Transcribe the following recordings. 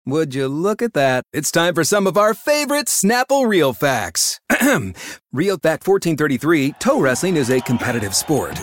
Would you look at that? It's time for some of our favorite Snapple Real Facts. Real Fact 1433, toe wrestling is a competitive sport.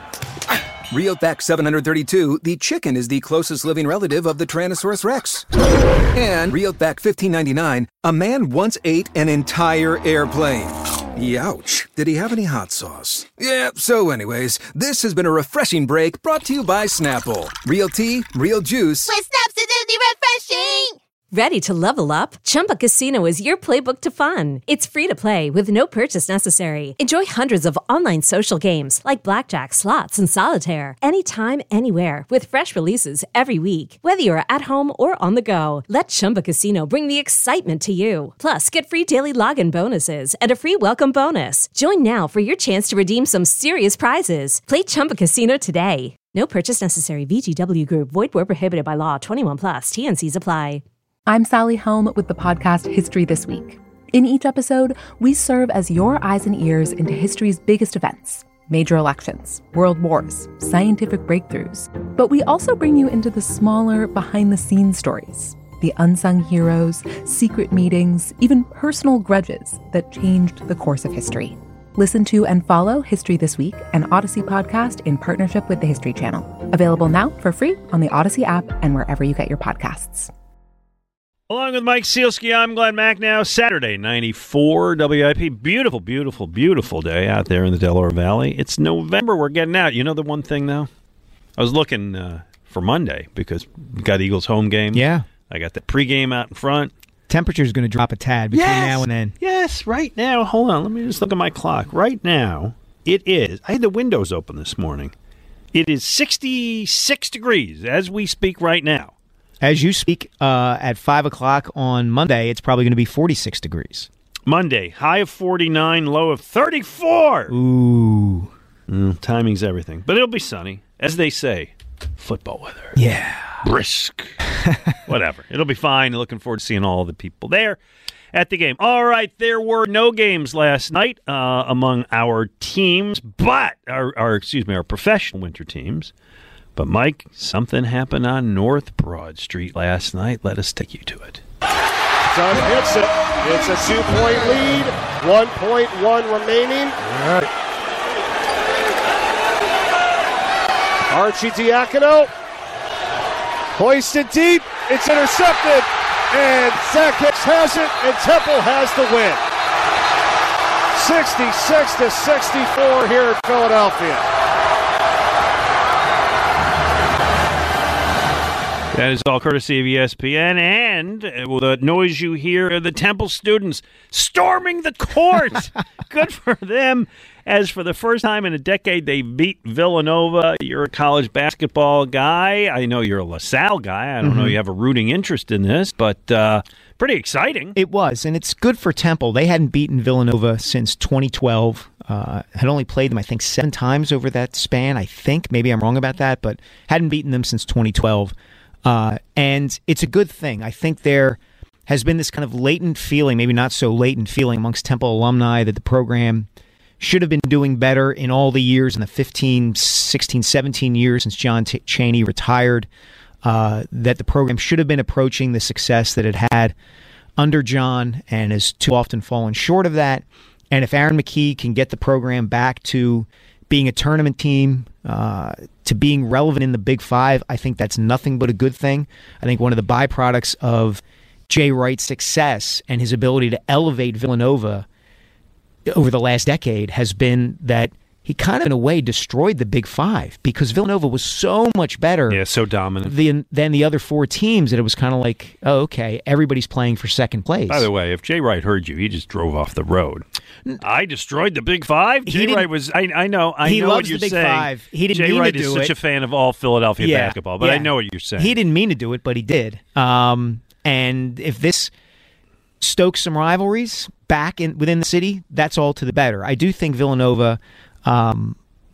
Real Fact 732, the chicken is the closest living relative of the Tyrannosaurus Rex. And Real Fact 1599, a man once ate an entire airplane. Youch. Did he have any hot sauce? Yeah, so anyways, this has been a refreshing break brought to you by Snapple. Real tea, real juice. With Snapsidity refreshing! Ready to level up? Chumba Casino is your playbook to fun. It's free to play with no purchase necessary. Enjoy hundreds of online social games like blackjack, slots, and solitaire. Anytime, anywhere with fresh releases every week. Whether you're at home or on the go, let Chumba Casino bring the excitement to you. Plus, get free daily login bonuses and a free welcome bonus. Join now for your chance to redeem some serious prizes. Play Chumba Casino today. No purchase necessary. VGW Group. Void where prohibited by law. 21 plus. T&Cs apply. I'm Sally Helm with the podcast History This Week. In each episode, we serve as your eyes and ears into history's biggest events, major elections, world wars, scientific breakthroughs. But we also bring you into the smaller, behind-the-scenes stories, the unsung heroes, secret meetings, even personal grudges that changed the course of history. Listen to and follow History This Week, an Odyssey podcast in partnership with the History Channel. Available now for free on the Odyssey app and wherever you get your podcasts. Along with Mike Sealski, I'm Glenn Macnow. Saturday, 94 WIP. Beautiful, beautiful, beautiful day out there in the Delaware Valley. It's November. We're getting out. You know the one thing, though? I was looking for Monday because we got Eagles home game. Yeah. I got the pregame out in front. Temperature's going to drop a tad between now and then. Yes, right now. Hold on. Let me just look at my clock. Right now, it is. I had the windows open this morning. It is 66 degrees as we speak right now. As you speak, at 5 o'clock on Monday, it's probably going to be 46 degrees. Monday, high of 49, low of 34. Ooh. Timing's everything. But it'll be sunny. As they say, football weather. Yeah. Brisk. Whatever. It'll be fine. Looking forward to seeing all the people there at the game. All right, there were no games last night among our teams, but our professional winter teams. But, Mike, something happened on North Broad Street last night. Let us take you to it. Sun hits it. It's a 2-point lead. 1.1 remaining. All right. Archie Diacono. Hoisted deep. It's intercepted. And Zach Hicks has it, and Temple has the win. 66-64 here in Philadelphia. That is all courtesy of ESPN, and the noise you hear are the Temple students storming the court. Good for them. As for the first time in a decade, they beat Villanova. You're a college basketball guy. I know you're a LaSalle guy. I don't know you have a rooting interest in this, but pretty exciting. It was, and it's good for Temple. They hadn't beaten Villanova since 2012. Had only played them, I think, 7 times over that span, I think. Maybe I'm wrong about that, but hadn't beaten them since 2012. And it's a good thing. I think there has been this kind of latent feeling, maybe not so latent feeling amongst Temple alumni that the program should have been doing better in all the years, in the 15, 16, 17 years since John Chaney retired, that the program should have been approaching the success that it had under John and has too often fallen short of that. And if Aaron McKie can get the program back to being a tournament team, to being relevant in the Big Five, I think that's nothing but a good thing. I think one of the byproducts of Jay Wright's success and his ability to elevate Villanova over the last decade has been that he kind of, in a way, destroyed the Big Five because Villanova was so much better. Yeah, so dominant. Than the other 4 teams that it was kind of like, oh, okay, everybody's playing for second place. By the way, if Jay Wright heard you, he just drove off the road. I destroyed the Big Five? Jay Wright was, I know what you're saying. Five. He didn't mean to do it. Jay Wright is such a fan of all Philadelphia basketball, but I know what you're saying. He didn't mean to do it, but he did. And if this stokes some rivalries back within the city, that's all to the better. I do think Villanova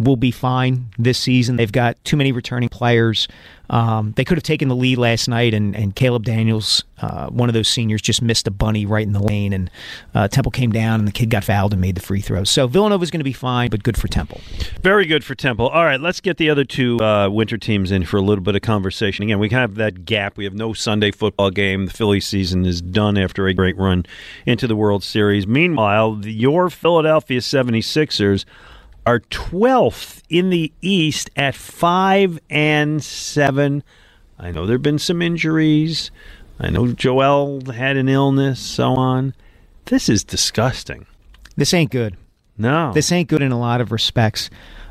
will be fine this season. They've got too many returning players. They could have taken the lead last night, and Caleb Daniels, one of those seniors, just missed a bunny right in the lane, and Temple came down, and the kid got fouled and made the free throw. So Villanova's going to be fine, but good for Temple. Very good for Temple. All right, let's get the other two winter teams in for a little bit of conversation. Again, we have that gap. We have no Sunday football game. The Philly season is done after a great run into the World Series. Meanwhile, your Philadelphia 76ers are 12th in the East at 5-7. I know there have been some injuries. I know Joel had an illness, so on. This is disgusting. This ain't good. No. This ain't good in a lot of respects.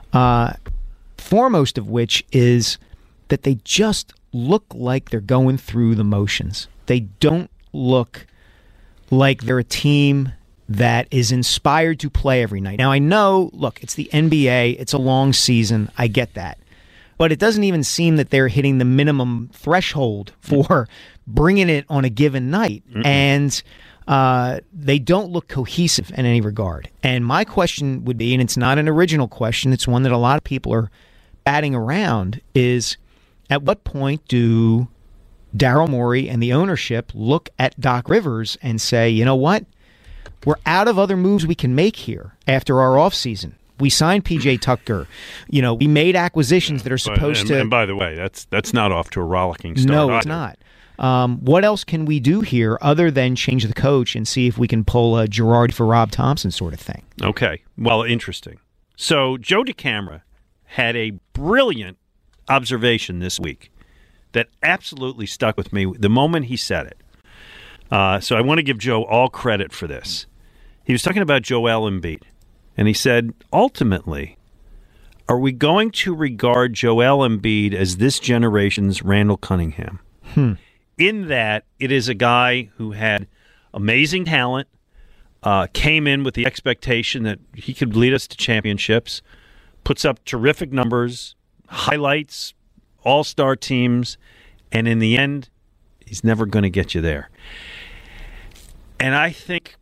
Foremost of which is that they just look like they're going through the motions. They don't look like they're a team that is inspired to play every night. Now, I know, look, it's the NBA. It's a long season. I get that. But it doesn't even seem that they're hitting the minimum threshold for bringing it on a given night. And they don't look cohesive in any regard. And my question would be, and it's not an original question, it's one that a lot of people are batting around, is at what point do Daryl Morey and the ownership look at Doc Rivers and say, you know what? We're out of other moves we can make here after our offseason. We signed P.J. Tucker. You know, we made acquisitions that are supposed to... And by the way, that's not off to a rollicking start. No, it's not. What else can we do here other than change the coach and see if we can pull a Girardi for Rob Thompson sort of thing? Okay. Well, interesting. So Joe DeCamara had a brilliant observation this week that absolutely stuck with me the moment he said it. So I want to give Joe all credit for this. He was talking about Joel Embiid, and he said, ultimately, are we going to regard Joel Embiid as this generation's Randall Cunningham? In that it is a guy who had amazing talent, came in with the expectation that he could lead us to championships, puts up terrific numbers, highlights, all-star teams, and in the end, he's never going to get you there. And I think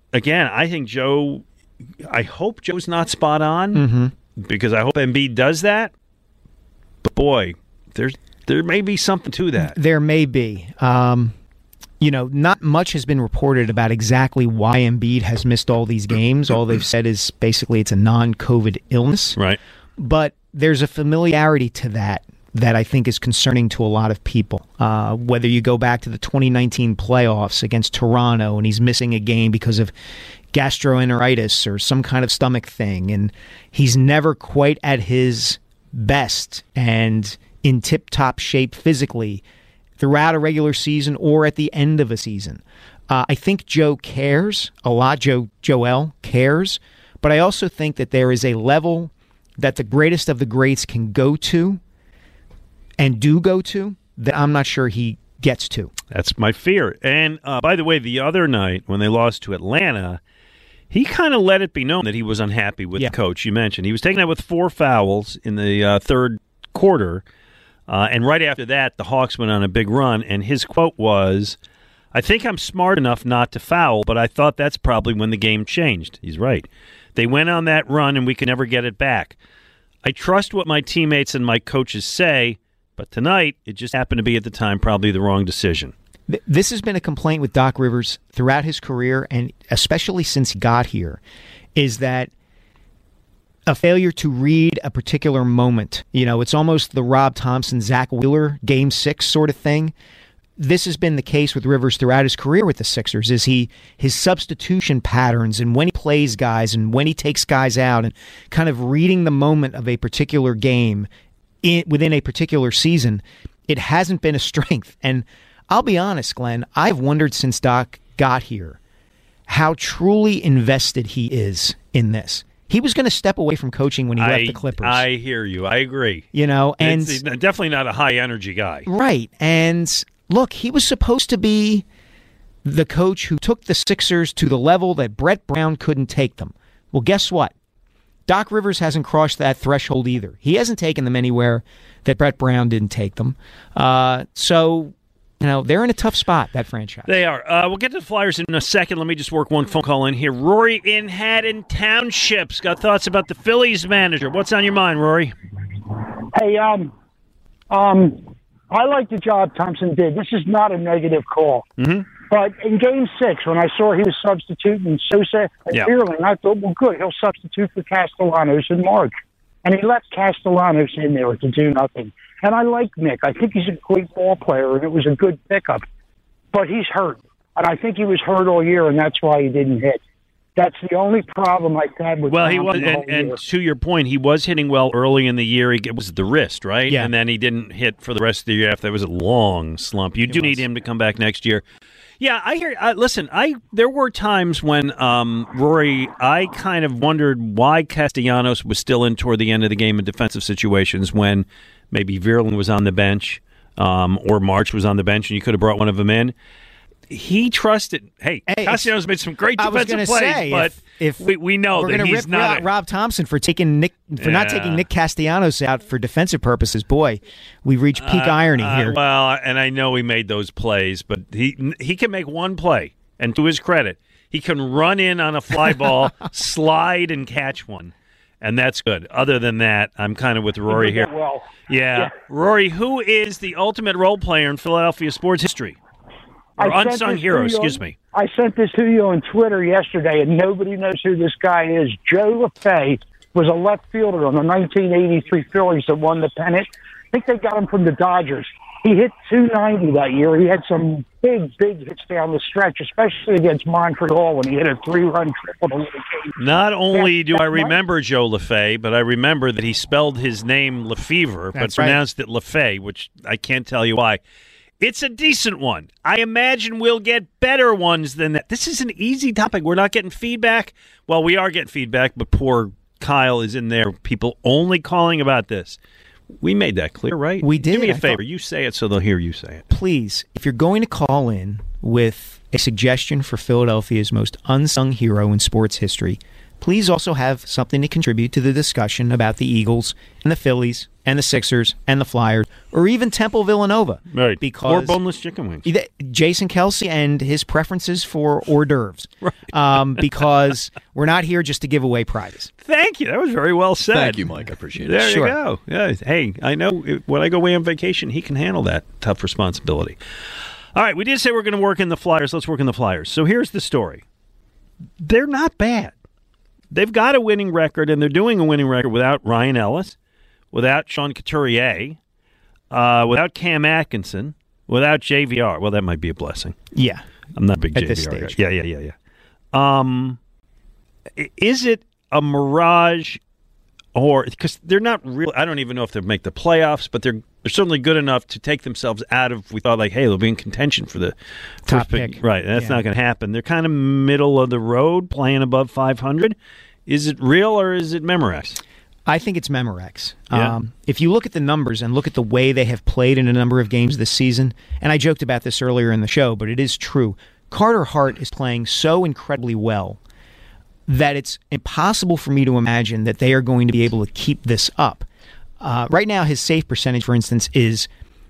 Joe, I hope Joe's not spot on, because I hope Embiid does that. But boy, there may be something to that. There may be. Not much has been reported about exactly why Embiid has missed all these games. All they've said is basically it's a non-COVID illness. Right. But there's a familiarity to that I think is concerning to a lot of people. Whether you go back to the 2019 playoffs against Toronto and he's missing a game because of gastroenteritis or some kind of stomach thing, and he's never quite at his best and in tip-top shape physically throughout a regular season or at the end of a season. I think Joe cares a lot. Joel cares. But I also think that there is a level that the greatest of the greats can go to and do go to that I'm not sure he gets to. That's my fear. And by the way, the other night when they lost to Atlanta, he kind of let it be known that he was unhappy with the coach. You mentioned he was taken out with 4 fouls in the third quarter. And right after that, the Hawks went on a big run. And his quote was, I think I'm smart enough not to foul, but I thought that's probably when the game changed. He's right. They went on that run and we could never get it back. I trust what my teammates and my coaches say, but tonight, it just happened to be at the time probably the wrong decision. This has been a complaint with Doc Rivers throughout his career, and especially since he got here, is that a failure to read a particular moment. It's almost the Rob Thompson, Zach Wheeler, Game 6 sort of thing. This has been the case with Rivers throughout his career with the Sixers, is his substitution patterns and when he plays guys and when he takes guys out and kind of reading the moment of a particular game within a particular season, it hasn't been a strength. And I'll be honest, Glenn, I've wondered since Doc got here how truly invested he is in this. He was going to step away from coaching when he left the Clippers. I hear you. I agree. And he's definitely not a high-energy guy. Right. And look, he was supposed to be the coach who took the Sixers to the level that Brett Brown couldn't take them. Well, guess what? Doc Rivers hasn't crossed that threshold either. He hasn't taken them anywhere that Brett Brown didn't take them. So they're in a tough spot, that franchise. They are. We'll get to the Flyers in a second. Let me just work one phone call in here. Rory in Haddon Township's got thoughts about the Phillies manager. What's on your mind, Rory? Hey, I like the job Thompson did. This is not a negative call. Mm-hmm. But in Game 6, when I saw he was substituting Sosa and Bierling, I thought, well, good, he'll substitute for Castellanos in March. And he left Castellanos in there to do nothing. And I like Mick. I think he's a great ball player, and it was a good pickup. But he's hurt. And I think he was hurt all year, and that's why he didn't hit. That's the only problem I've had with Well, he was, Thompson and to your point, he was hitting well early in the year. It was the wrist, right? Yeah. And then he didn't hit for the rest of the year after. That was a long slump. You do need him to come back next year. Yeah, I hear. Listen, there were times when Rory, I kind of wondered why Castellanos was still in toward the end of the game in defensive situations when maybe Bierling was on the bench or March was on the bench, and you could have brought one of them in. He trusted. Hey, Castellanos made some great defensive plays, but if we know that he's not Rob Thompson for not taking Nick Castellanos out for defensive purposes. Boy, we've reached peak irony here. Well, and I know he made those plays, but he can make one play, and to his credit, he can run in on a fly ball, slide, and catch one, and that's good. Other than that, I'm kind of with Rory here. Well, yeah, Rory, who is the ultimate role player in Philadelphia sports history? Or unsung hero, excuse me. I sent this to you on Twitter yesterday, and nobody knows who this guy is. Joe LaFay was a left fielder on the 1983 Phillies that won the pennant. I think they got him from the Dodgers. He hit .290 that year. He had some big hits down the stretch, especially against Montreal when he hit a 3-run triple to win the game. Not only do I remember Joe LaFay, but I remember that he spelled his name Lefevre, but pronounced it LaFay, which I can't tell you why. It's a decent one. I imagine we'll get better ones than that. This is an easy topic. We're not getting feedback. Well, we are getting feedback, but poor Kyle is in there. People only calling about this. We made that clear, right? We did. Do me a favor. You say it so they'll hear you say it. Please, if you're going to call in with a suggestion for Philadelphia's most unsung hero in sports history, please also have something to contribute to the discussion about the Eagles and the Phillies and the Sixers and the Flyers, or even Temple Villanova. Right. Because or boneless chicken wings. Jason Kelsey and his preferences for hors d'oeuvres. Right. Because we're not here just to give away prizes. Thank you. That was very well said. Thank you, Mike. I appreciate it. There you go. Yeah. Hey, I know when I go away on vacation, he can handle that tough responsibility. All right, we did say we're going to work in the Flyers. Let's work in the Flyers. So here's the story. They're not bad. They've got a winning record, and they're doing a winning record without Ryan Ellis, without Sean Couturier, without Cam Atkinson, without JVR. Well, that might be a blessing. Yeah. I'm not a big at JVR this stage. guy. Yeah. Is it a mirage, or because they're not real? I don't even know if they'll make the playoffs, but they're certainly good enough to take themselves out of. We thought, like, hey, they'll be in contention for the top first pick. Right, that's not going to happen. They're kind of middle of the road, playing above 500. Is it real or is it Memorex? I think it's Memorex. Yeah. If you look at the numbers and look at the way they have played in a number of games this season, and I joked about this earlier in the show, but it is true, Carter Hart is playing so incredibly well that it's impossible for me to imagine that they are going to be able to keep this up. Right now, his save percentage, for instance, is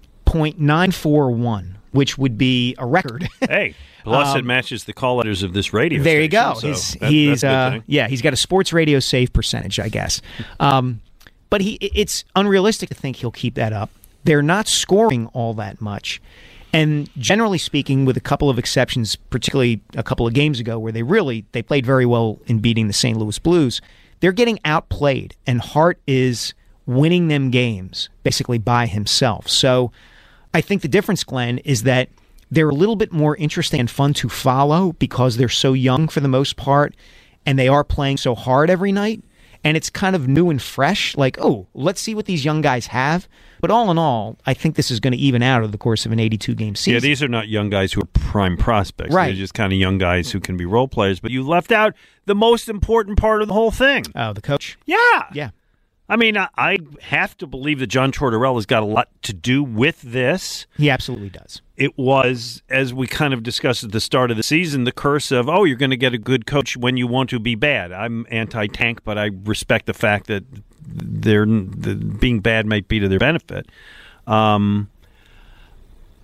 .941, which would be a record. Hey, plus it matches the call letters of this radio there you station, go. So He's that's a good thing. yeah, he's got a sports radio save percentage, I guess. But it's unrealistic to think he'll keep that up. They're not scoring all that much. And generally speaking, with a couple of exceptions, particularly a couple of games ago where they played very well in beating the St. Louis Blues, they're getting outplayed, and Hart is winning them games basically by himself. So I think the difference, Glenn, is that they're a little bit more interesting and fun to follow because they're so young for the most part, and they are playing so hard every night. And it's kind of new and fresh, like, oh, let's see what these young guys have. But all in all, I think this is going to even out over the course of an 82-game season. Yeah, these are not young guys who are prime prospects. Right. They're just kind of young guys who can be role players. But you left out the most important part of the whole thing. Oh, the coach? Yeah. Yeah. I mean, I have to believe that John Tortorella's got a lot to do with this. He absolutely does. It was, as we kind of discussed at the start of the season, the curse of, oh, you're going to get a good coach when you want to be bad. I'm anti-tank, but I respect the fact that being bad might be to their benefit.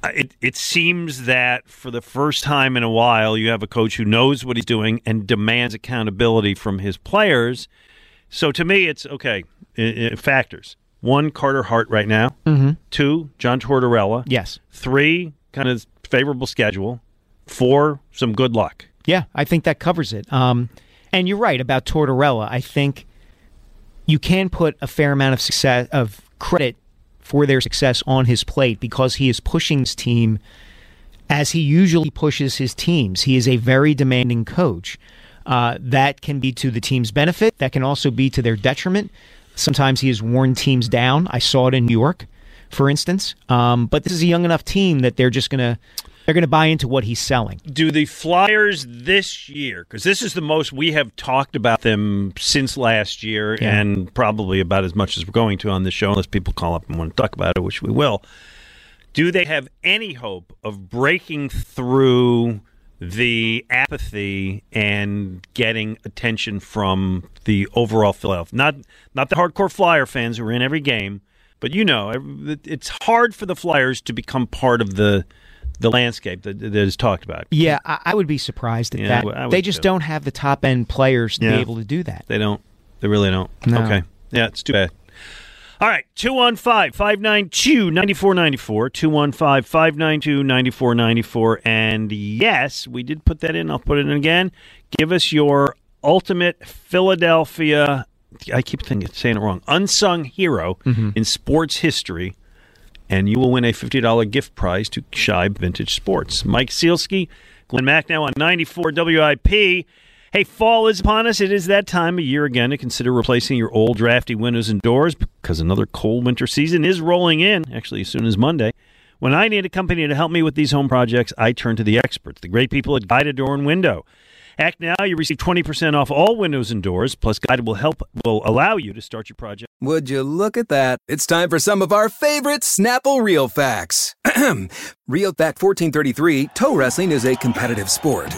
It seems that for the first time in a while, you have a coach who knows what he's doing and demands accountability from his players. So to me, it's okay. Factors. 1, Carter Hart right now. Mm-hmm. 2, John Tortorella. Yes. 3, kind of favorable schedule. 4, some good luck. Yeah, I think that covers it. And you're right about Tortorella. I think you can put a fair amount of success of credit for their success on his plate because he is pushing his team as he usually pushes his teams. He is a very demanding coach. That can be to the team's benefit. That can also be to their detriment. Sometimes he has worn teams down. I saw it in New York, for instance. But this is a young enough team that they're going to buy into what he's selling. Do the Flyers this year, because this is the most we have talked about them since last year, and probably about as much as we're going to on this show, unless people call up and want to talk about it, which we will. Do they have any hope of breaking through the apathy and getting attention from the overall Philadelphia? Not the hardcore Flyer fans who are in every game, but it's hard for the Flyers to become part of the landscape that is talked about. Yeah, I would be surprised at that. They just don't have the top-end players to be able to do that. They don't. They really don't. No. Okay. Yeah, it's too bad. All right, 215-592-9494, 215-592-9494, and yes, we did put that in. I'll put it in again. Give us your ultimate Philadelphia, I keep saying it wrong, unsung hero in sports history, and you will win a $50 gift prize to Shibe Vintage Sports. Mike Sealski, Glenn Macnow on 94 WIP. Hey, fall is upon us. It is that time of year again to consider replacing your old drafty windows and doors because another cold winter season is rolling in, actually as soon as Monday. When I need a company to help me with these home projects, I turn to the experts, the great people at Guided Door and Window. Act now, you receive 20% off all windows and doors, plus Guided will allow you to start your project. Would you look at that? It's time for some of our favorite Snapple Real Facts. Real Fact 1433, toe wrestling is a competitive sport.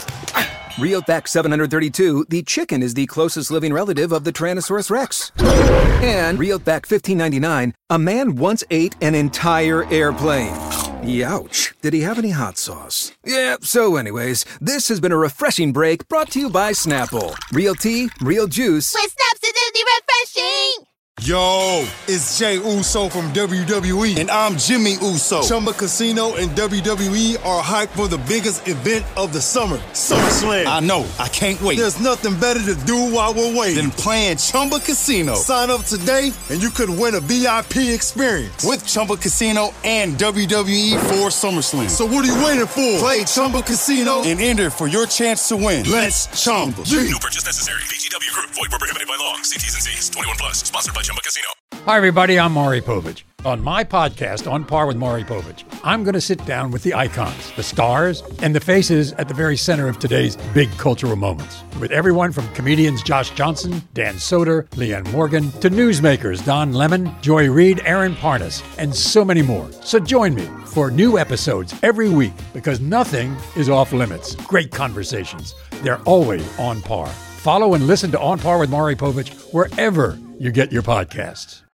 Real Fact 732, the chicken is the closest living relative of the Tyrannosaurus Rex. And Real Fact 1599, a man once ate an entire airplane. Youch. Did he have any hot sauce? Yeah, so anyways, this has been a refreshing break brought to you by Snapple. Real tea, real juice. With Snapsidity refreshing! Yo, it's Jay Uso from WWE, and I'm Jimmy Uso. Chumba Casino and WWE are hyped for the biggest event of the summer, SummerSlam. I know, I can't wait. There's nothing better to do while we're waiting than playing Chumba Casino. Sign up today, and you could win a VIP experience with Chumba Casino and WWE for SummerSlam. So what are you waiting for? Play Chumba Casino and enter for your chance to win. Let's Chumba. No purchase necessary. VGW Group. Void where prohibited by law. See T's and C's. 21 plus. Sponsored by Chumba Casino. Hi, everybody. I'm Maury Povich. On my podcast, On Par with Maury Povich, I'm going to sit down with the icons, the stars, and the faces at the very center of today's big cultural moments. With everyone from comedians Josh Johnson, Dan Soder, Leanne Morgan, to newsmakers Don Lemon, Joy Reid, Aaron Parnas, and so many more. So join me for new episodes every week because nothing is off limits. Great conversations. They're always on par. Follow and listen to On Par with Maury Povich wherever you get your podcasts.